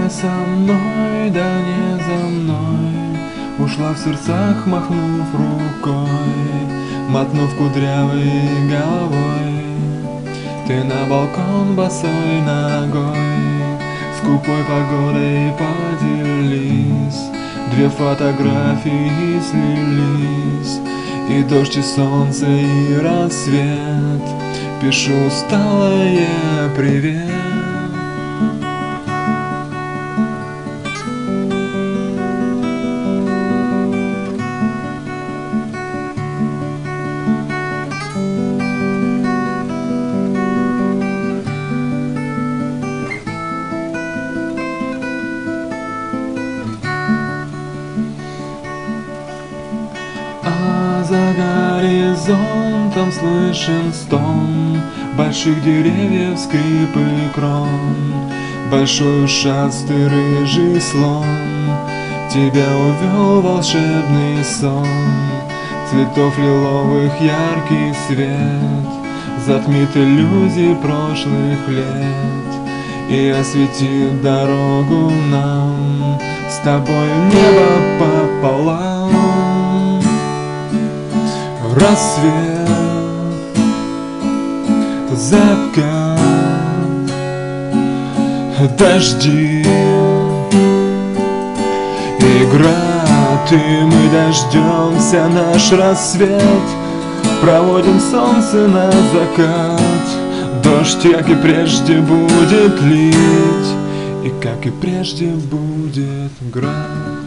не со мной, да не за мной, ушла в сердцах, махнув рукой, мотнув кудрявой головой. Ты на балкон босой ногой, скупой погодой поделись. Две фотографии слились, и дождь, и солнце, и рассвет. Пишу усталое привет. А за горизонтом слышен стон больших деревьев, скрип и крон. Большой ушастый рыжий слон тебя увел волшебный сон. Цветов лиловых яркий свет затмит иллюзии прошлых лет и осветит дорогу нам с тобой небо пополам. Рассвет, закат, дожди, игра, ты, мы дождемся наш рассвет, проводим солнце на закат. Дождь, как и прежде, будет лить, и как и прежде будет град.